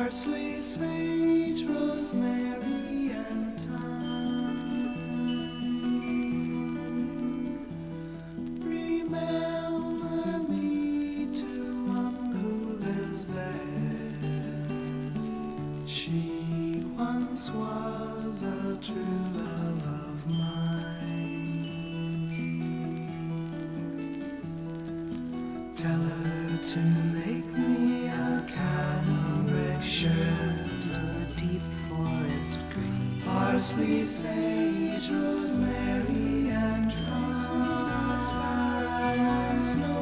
Parsley, sage, rosemary, and thyme. Remember me to one who lives there. She once was a true love of mine. Tell her to make me a camel shirt, a deep forest green. Parsley, sage, rosemary, and thyme.